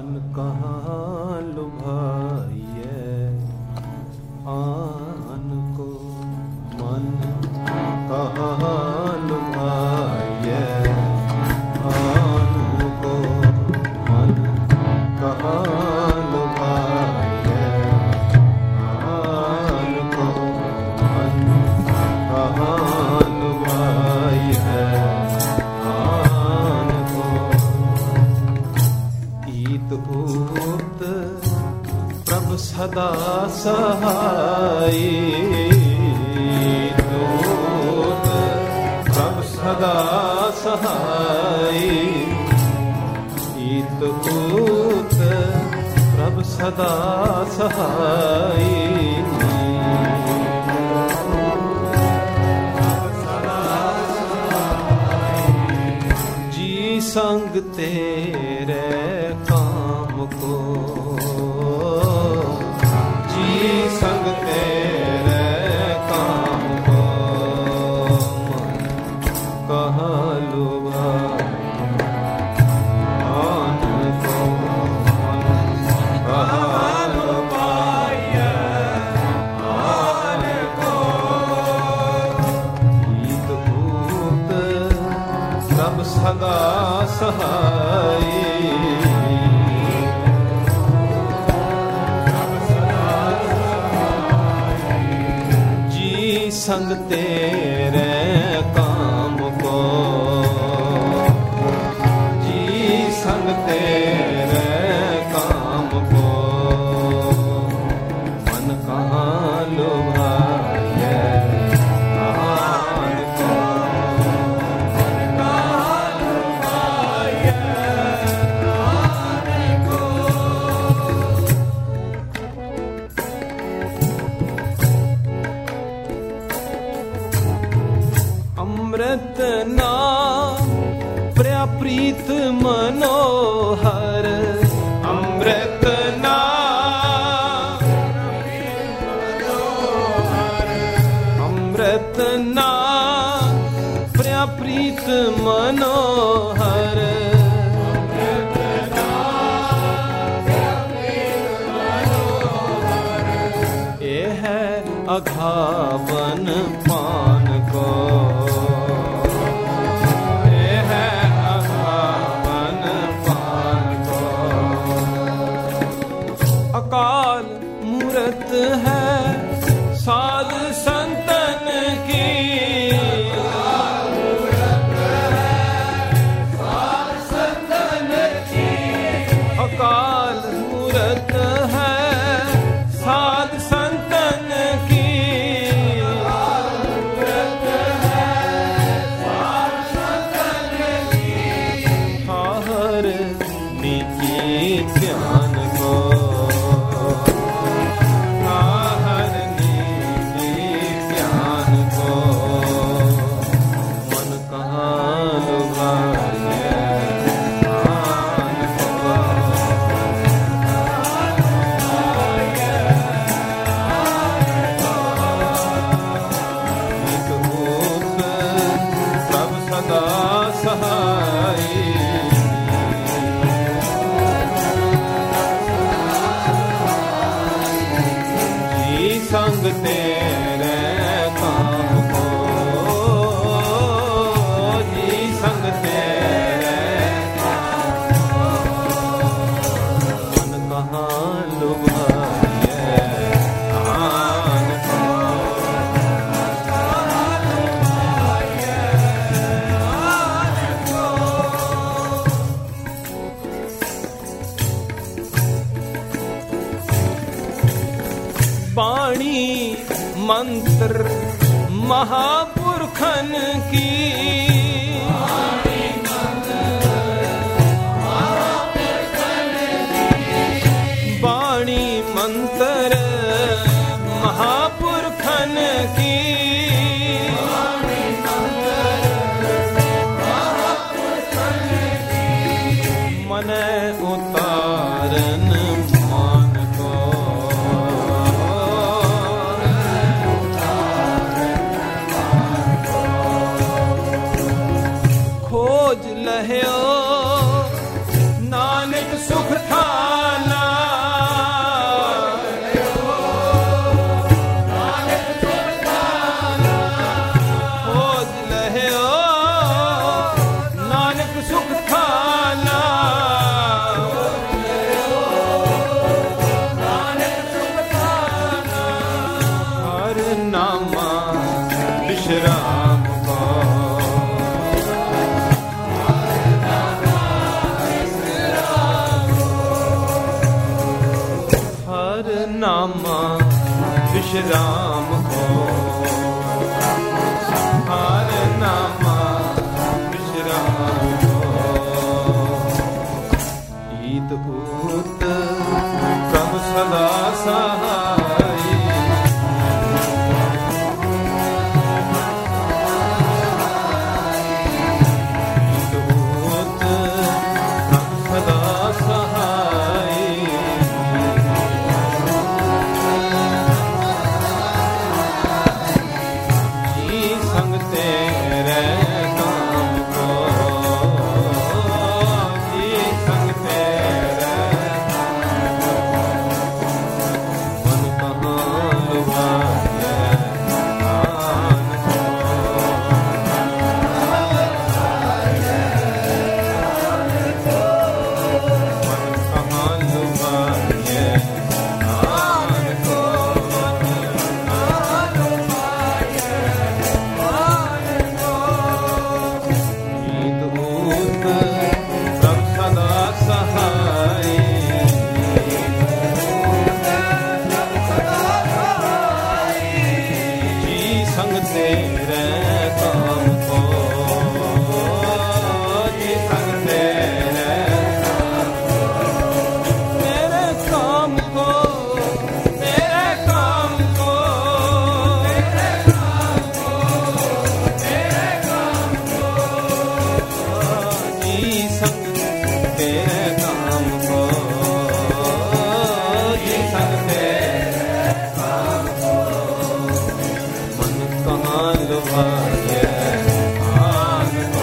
मन कहाँ लुभाइए आन को, मन कहाँ लुभाइए आन को, मन कहाँ लुभाइए आन को, मन कहाँ लुभाइए आन को। ईत ऊत प्रभु सदा सहाय, प्रभु सदा सहाय, ईत ऊत प्रभु सदा सहाय। जी संग तेरे काम को, जी संग तेरे काम को, मन कहाँ लुभाए आन को, मन कहाँ लुभाए आन को। ईत ऊत प्रभु सदा सहाय, संग तेरे काम को, जी संग तेरे काम को, मन कहाँ लुभाए आन को, मन कहाँ लुभाए आन को। अमृत नाम प्रियप्रीत मनोहर, अमृत नाम अमृत नाम प्रियप्रीत मनोहर, ये है अघावन पान को, अकाल मूरत है साध संतन की, अकाल मूरत है साध संतन की, अकाल मूरत है साध संतन की, अकाल मूरत है साध संतन की। हर निकी ध्यान को, संग तेरे काम को, जी संग तेरे काम को, मन कहाँ लुभाए आन को, मन कहाँ लुभाए आन को। वाणी मंत्र महापुरखन की, वाणी मंत्र महापुरखन की, वाणी मंत्र महापुरखन की, वाणी मंत्र महापुरखन की। मन उतारन मान को, खोज लह्यो नानक सुख था हर नामा विश्राम हो, हर नामा विश्राम हो। ईद ऊत प्रभु सदा सहाय, ईद ऊत प्रभु सदा सहाय। जी संग तेरे काम को, जी संग तेरे मन कहाँ लुभाए आन को, मन कहाँ लुभाए आन को। ईद ऊत प्रभु सदा सहाय, जी संग तेरे काम को, जी संग तेरे काम को, तेरे काम को, तेरे काम को, तेरे काम को, जी संग तेरे काम को, जी संग तेरे काम को। मन कहाँ लुभाए आन को,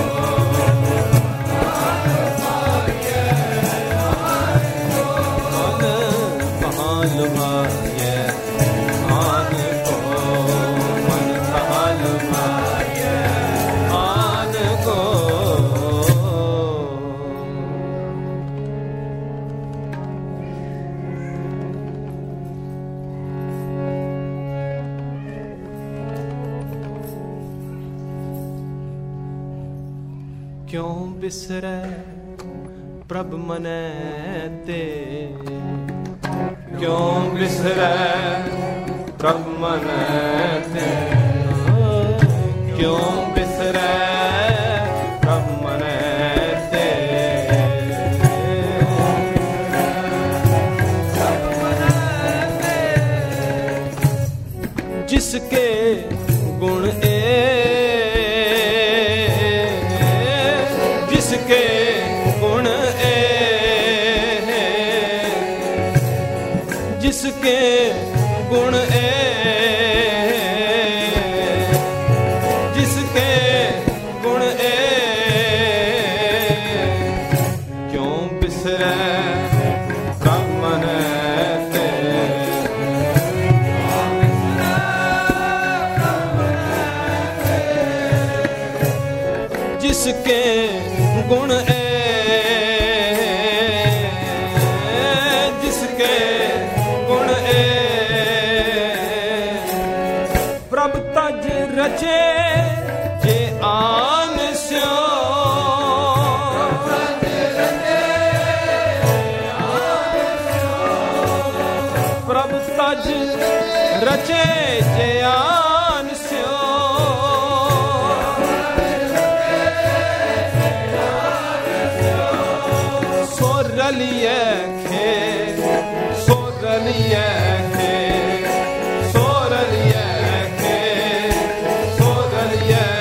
मन कहाँ लुभाए आन को, मन कहाँ लुभाए आन को। क्यों बिसरे प्रभ मनै ते, क्यों बिसरे प्रभ मनै ते, क्यों बिसरे प्रभ मनै ते। जिसके गुण जिसके गुण जिसके गुण जिसके गुण क्यों बिसरे प्रभ मनै ते। जिसके गुण जिसके गुण प्रभ तज रचे जे आन स्यो, प्रभ तज रचे जे आन स्यो। सोरलिए खे सोरलिए खे सोरलिए खे सोरलिए।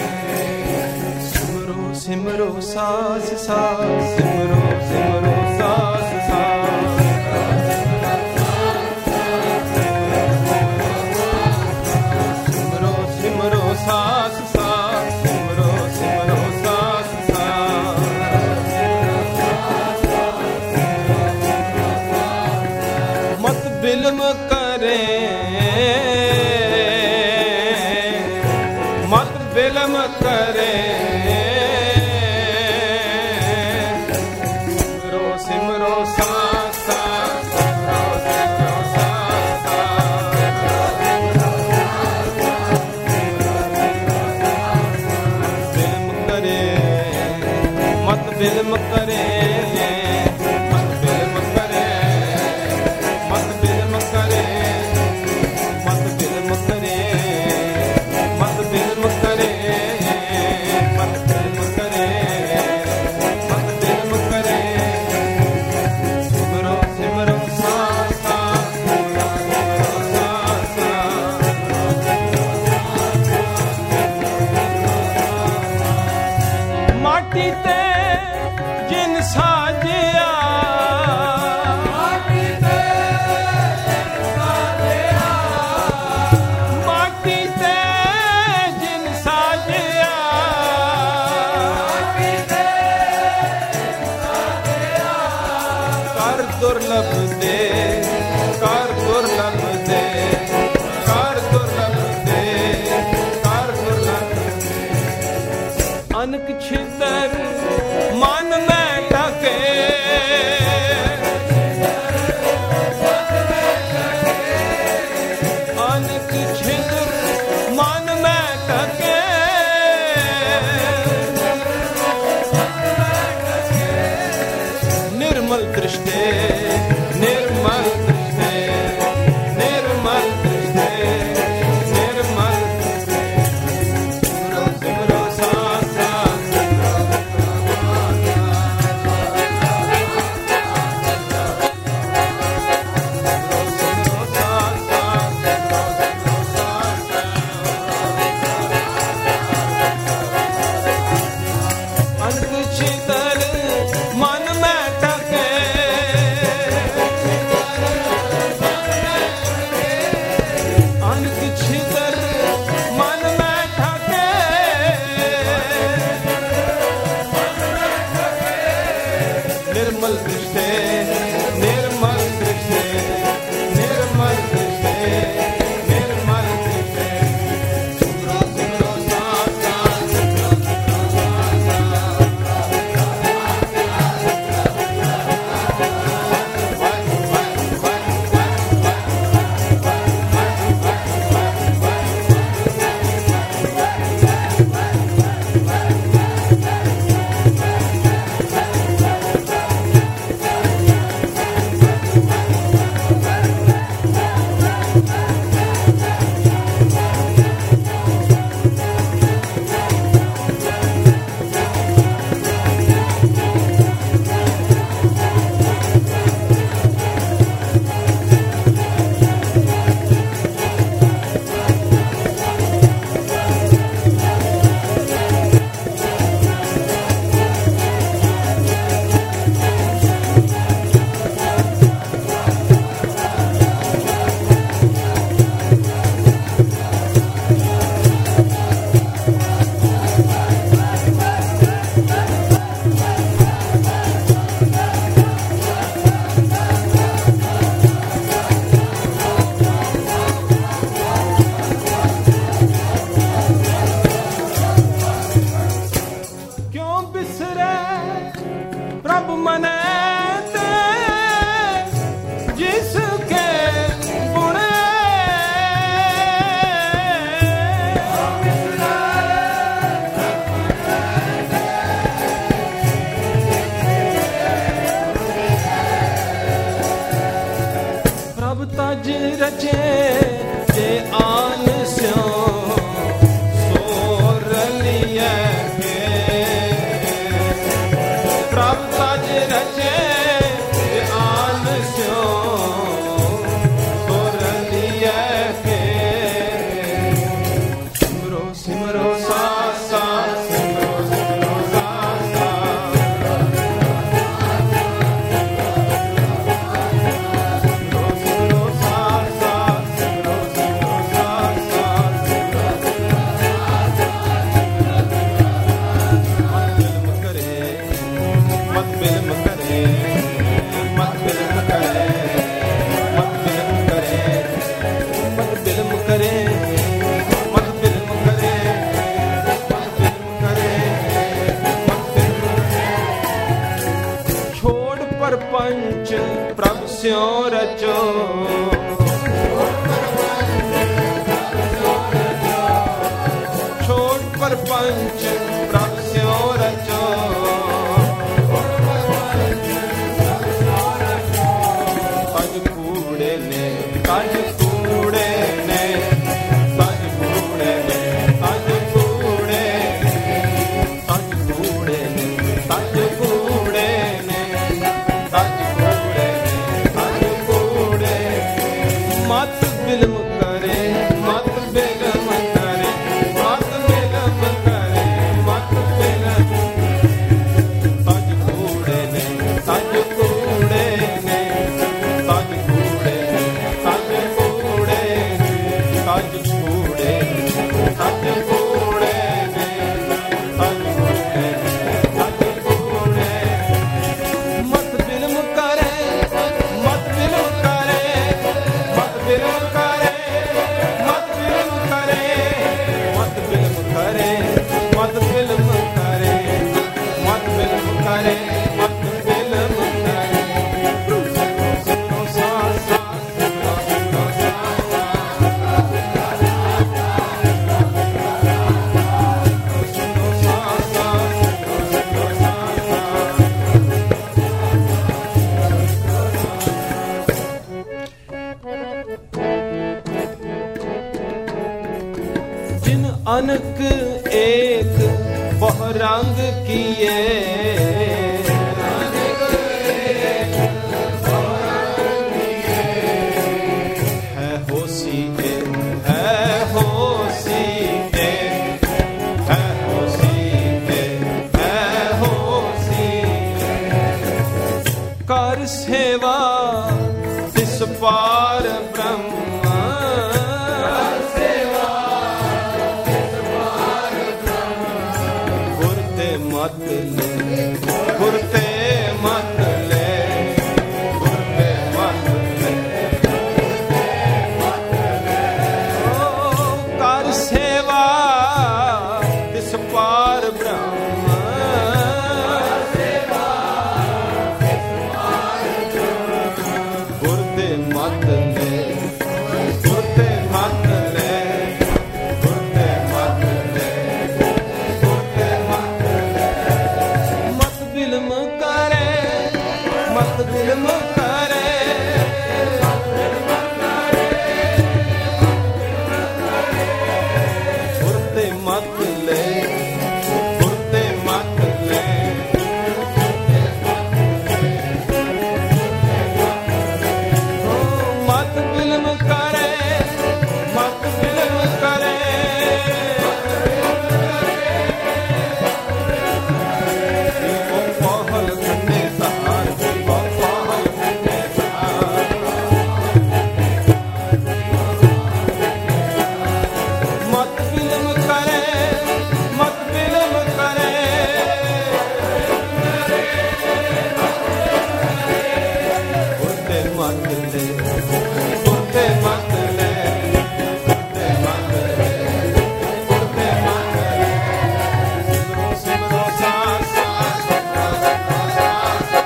सिमरो सिमरो सास सास, सिमरो सिमरो सास सास। सिमरो सिमरो सास सास, सिमरो सिमरो सास सास। मत बिल्म करे मत बिल्म करे। सिमरो सिमरो सास सास, सिमरो सिमरो सास सास। बिल्म करे मत बिल्म करे, मत बिल्म करे, मत बिल्म दे, कर दुर्लभ दे, कर दुर्लभ दे, कर दुर्लभ दे। अनक छितर मन में ढके, अनक छितर मन में ढके, निर्मल दृष्टि, निर्मल दृष्टि, निर्मल दृष्टि, निर्मल दृष्टि। सिमरो साथ साथ, सिमरो साथ साथ, अनक छितर मन में ढके, अनक छितर मन में ढके, निर्मल दृष्टि, निर्मल दृष्टि, निर्मल दृष्टि, निर्मल दृष्टि। सिमरो सिमरो साथ साथ, क्यों बिसरे प्रभु मने ते, जिसके गुण प्रभु तज रचे जे आन स्यो सोरलिया के, प्रभु तज रचे जे आन स्यो सोरलिया के। सिमरो सिमरो साथ साथ, सिमरो सिमरो साथ साथ, सिमरो सिमरो साथ साथ, सिमरो सिमरो साथ साथ। मत बिलम करे, मत बिलम करे, मत बिलम करे, मत बिलम करे, मत बिलम करे, मत बिलम करे, मत बिलम करे। छोड़ परपंच प्रभु स्यों रचो, छोड़ परपंच प्रभु स्यों रचो, तज कूड़े ने, तज कूड़े ने, तज कूड़े ने, तज कूड़े ने, तज कूड़े ने, तज कूड़े ने, तज कूड़े ने, तज कूड़े। मत बिलम करे, मत बिलम करे, मत बिलम करे, मत बिलम। तज कूड़े ने, तज कूड़े ने, तज कूड़े ने, तज कूड़े अनक एक बहुरंग किए, है होसी एक, है होसी एक, है होसी एक, है होसी एक। कर सेवा तिस पार ब्रह्म, मत ले गुरते मत ले, गुरते मत ले, ओ कर सेवा तिस पार ब्रह्म, गुरते मत ले, गुरते मत ले, गुरते मत ले, गुरते मत ले। मत बिलम करे, मत बिलम करे, गुरते मत ले, गुरते मत ले, मत बिलम करे, मत बिलम करे, ओ पहल खन्ने सहार, ओ पहल खन्ने सहार, मत बिलम करे, मत बिलम करे, गुरते मत ले, गुरते मत ले, गुरते मत ले, गुरते मत ले। सिमरो सा सा सा सा सा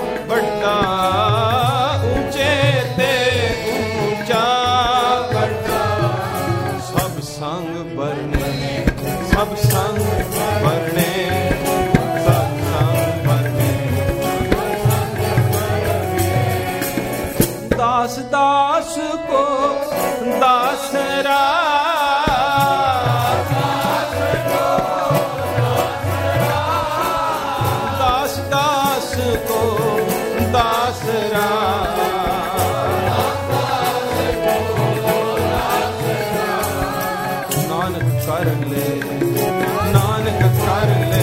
ऊंचा दास दास को दासरा, दास दास को दासरा, नानक कर ले, नानक कर ले,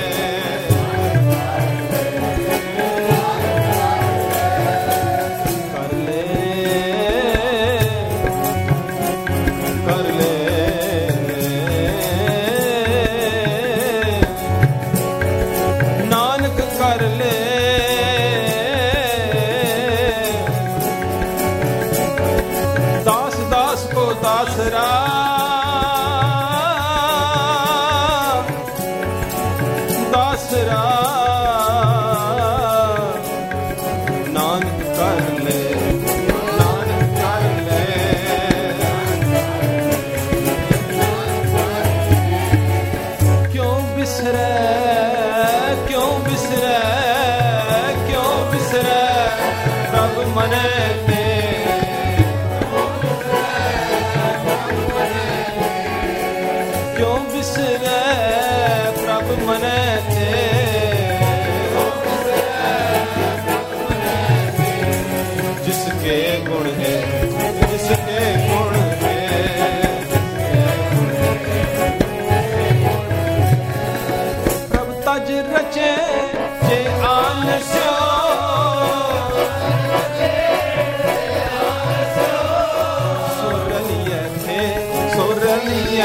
दासरा, दासरा, नानक कर ले, नानक कर ले, क्यों बिसरे, क्यों बिसरे, क्यों बिसरे प्रभु मने ते, क्यों बिसरे प्रभु मने ते, जिसके गुण है, जिसके गुण है, प्रभु तज रचे जे आन स्यो, सोरलिए थे, सोरलिए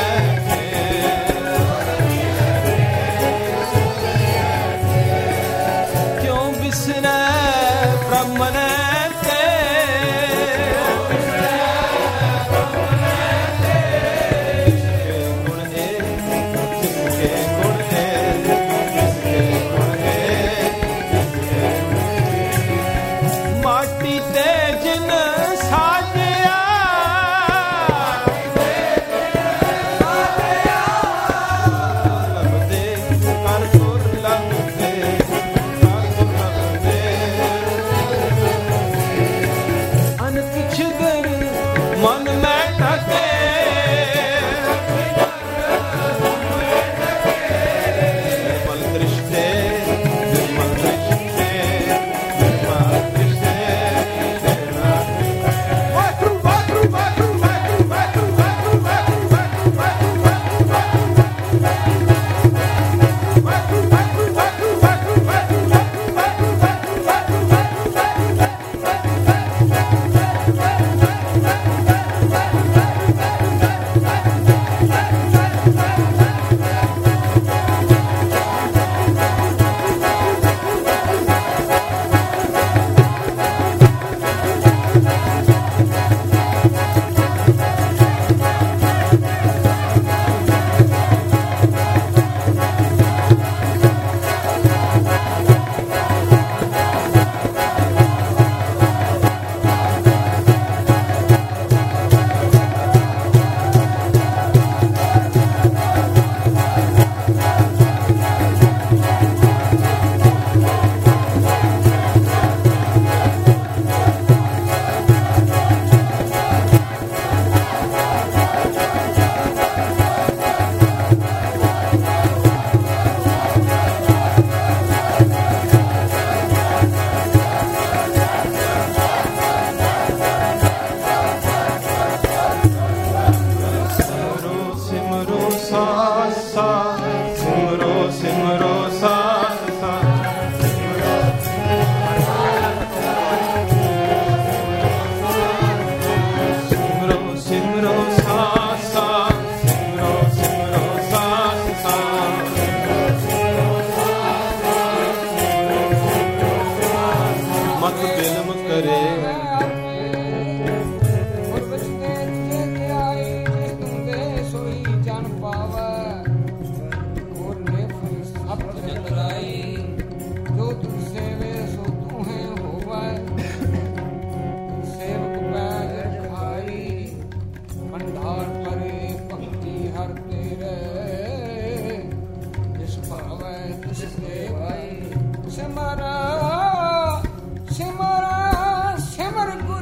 सिमर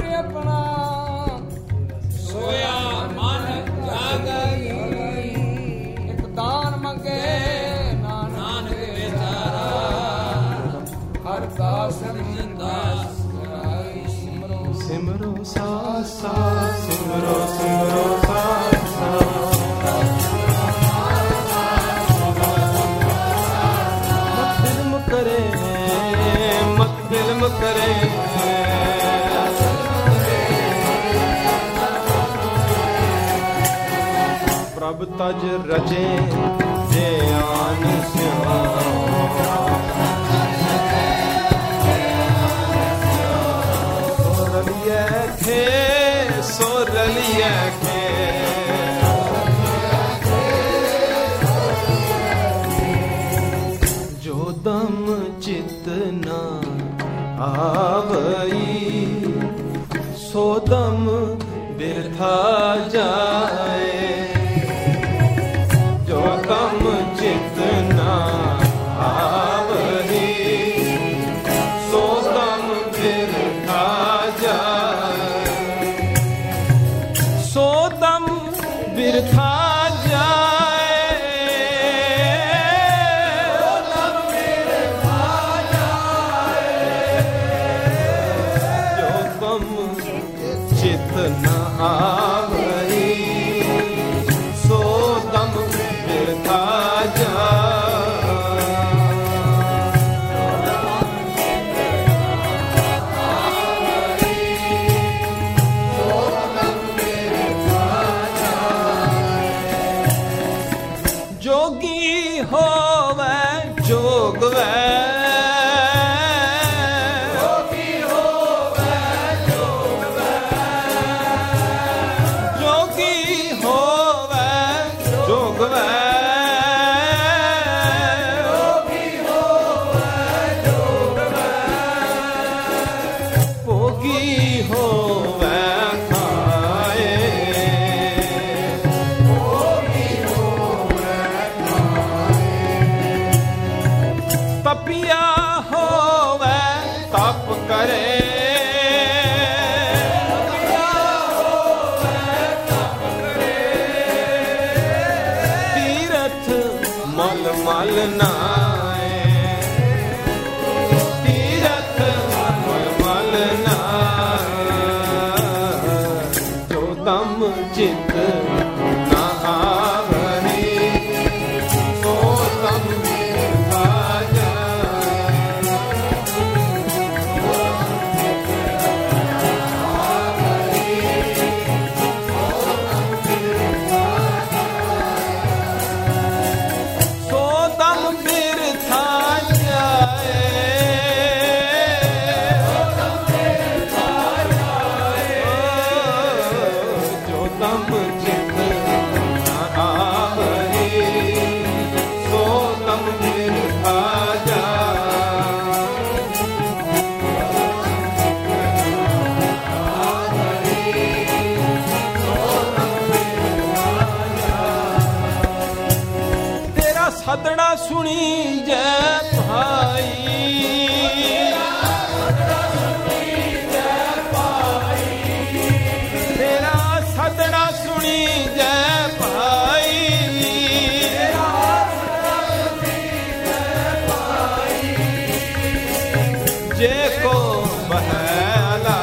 सिमरो सा सा सिमरो सिमरो सा सा मत फिल्म करे मत फिल्म करे प्रभ तज रचे जे आन सो रलिए खे जो दम चित न आवई सो दम बिरथा जाए जो दम चित न आवई सो दम बिरथा बिरथा जाए जो कम चित न आवई सो दम बिरथा जाए जोगी होवे जोगवे जोगी होवे जोगवे जोगी होवे जोगवे जोगी होवे जोगवे भोगी होवे तपिया होवे तप करे तीरथ मल मल नाए तीरथ मल मल नाए जो दम चित न आवरी सो दम बिरथा सदड़ा सुनी जय भाई तेरा सदड़ा सुनी जय भाई जे को बहला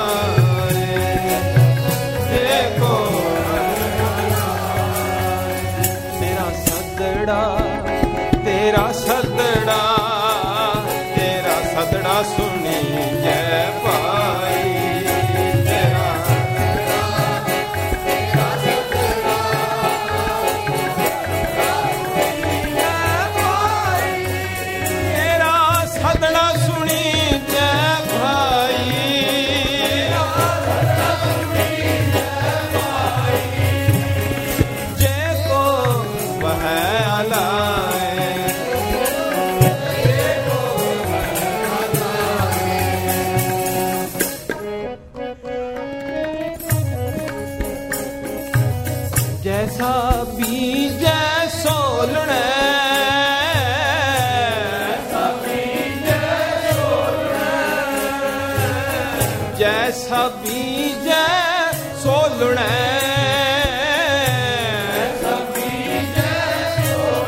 जे को तेरा सदड़ा तेरा सदड़ा सुनी जय पाई तेरा सदड़ा सुनी जय भाई जय को बहला जैसा बीज सोलने जैसा बीज सोलने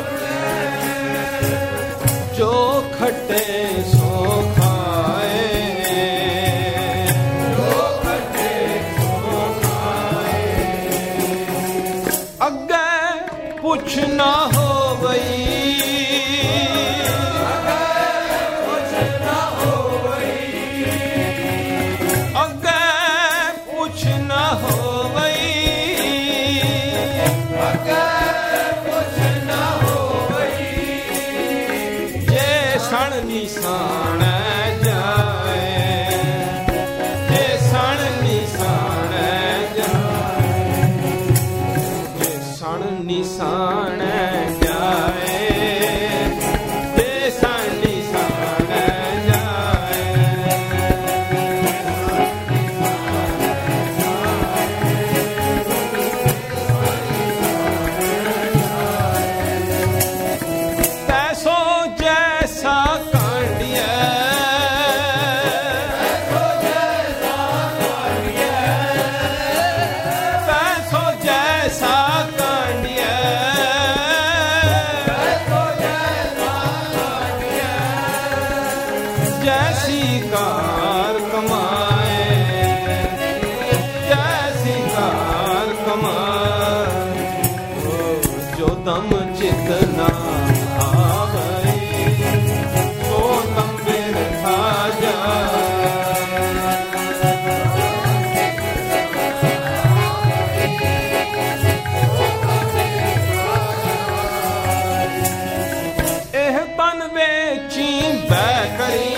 जो खटे सो खाए ना होवई, अगे कुछ ना होवई, जे सण निशान जाए, जे सण निशान जाए, जे सण निशान जाए, जे सण निशान जाए, तैसो जैसा कांडिया, तैसो जैसा कांडिया, जैसी कार कमाए, जैसी कार कमाए, जो दम चित ना आवे, सो दम बिरथा जाए। एह तन वेची बै करी,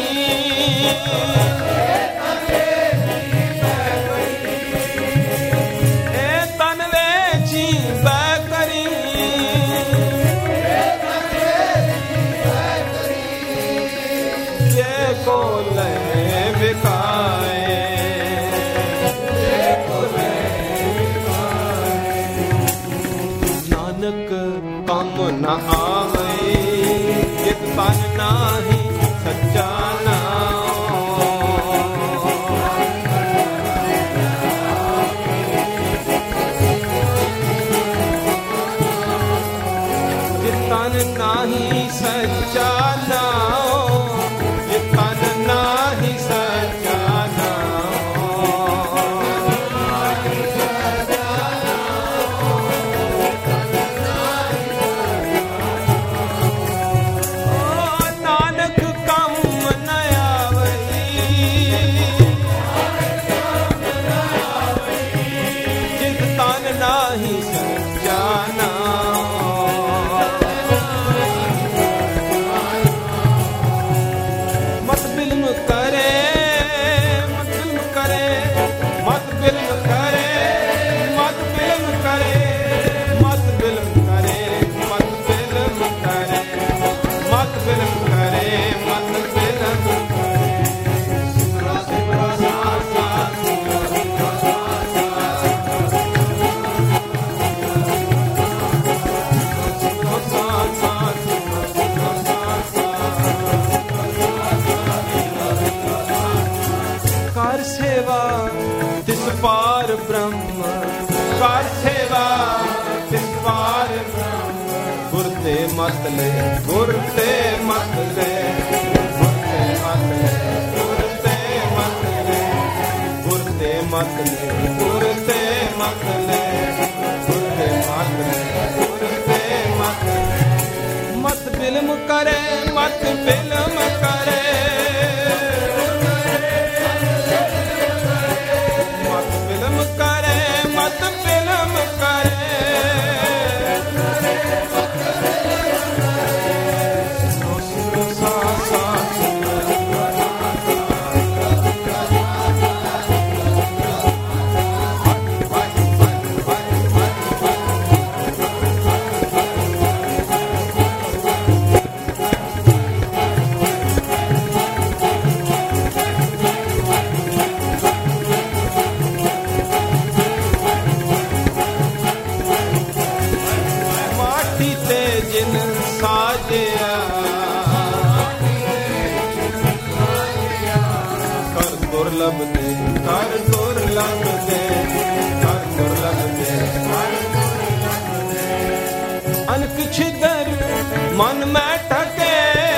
एह तन वेची बै करी, जे को ले बिकाए, नानक कम न आवे, जित तन नाही सच्चा नाम, जित तन नाही सच्चा नाम, जित तन नाही सच्चा नाम, नानक कम न आवई, जित तन नाही सच्चा नाम, मत बिल्म करे, मत बिल्म करे, मत बिल्म करे, मत बिल्म करे, मत बिल्म करे, मत बिल्म करे, मत बिल्म करे, मत बिल्म करे। सिमरो साथ साथ, सिमरो साथ साथ, सिमरो साथ साथ, कर सेवा तिस पार ब्रह्म, कर सेवा तिस पार ब्रह्म, गुर ते मत ले, गुर ते मत ले, गुर ते मत ले, गुर ते मत ले, गुर ते मत ले, गुर ते मत ले, गुर ते मत ले, गुर ते मत ले, मत बिल्म करे, मत बिल्म करे, मत बिल्म करे, मत बिल्म करे, सिमरो साथ साथ, माटी ते जिन साजिया, कर दुर्लभ दे, कर दुर्लभ दे, कर दुर्लभ दे, कर दुर्लभ दे, अनक छिदर मन में ठके,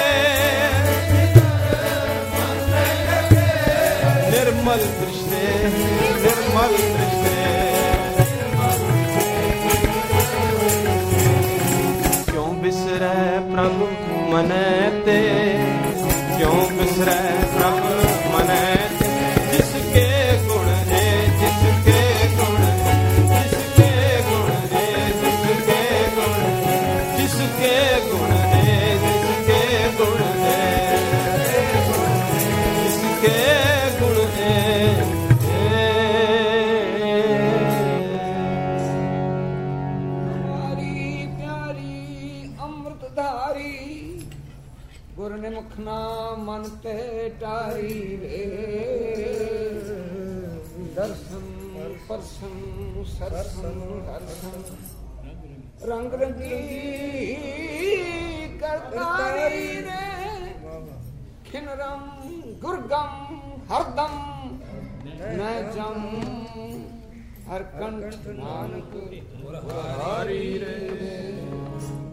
निर्मल दृष्टि, निर्मल दृष्टि, मनै ते, क्यों बिसरै प्रभ मनै ते। जिसके गुण है, जिसके गुण है, जिसके गुण है, जिसके गुण है, जिसके गुण है, जिसके गुण है, जिसके गुण है। गुरनिमुख नाम मन ते टारी रे, दर्शन परसन सरसन हरसन, रंग रंगी करतारी रे, खिनरम गुरगम हरदम न जम, हर कंठ नानक हारी रे।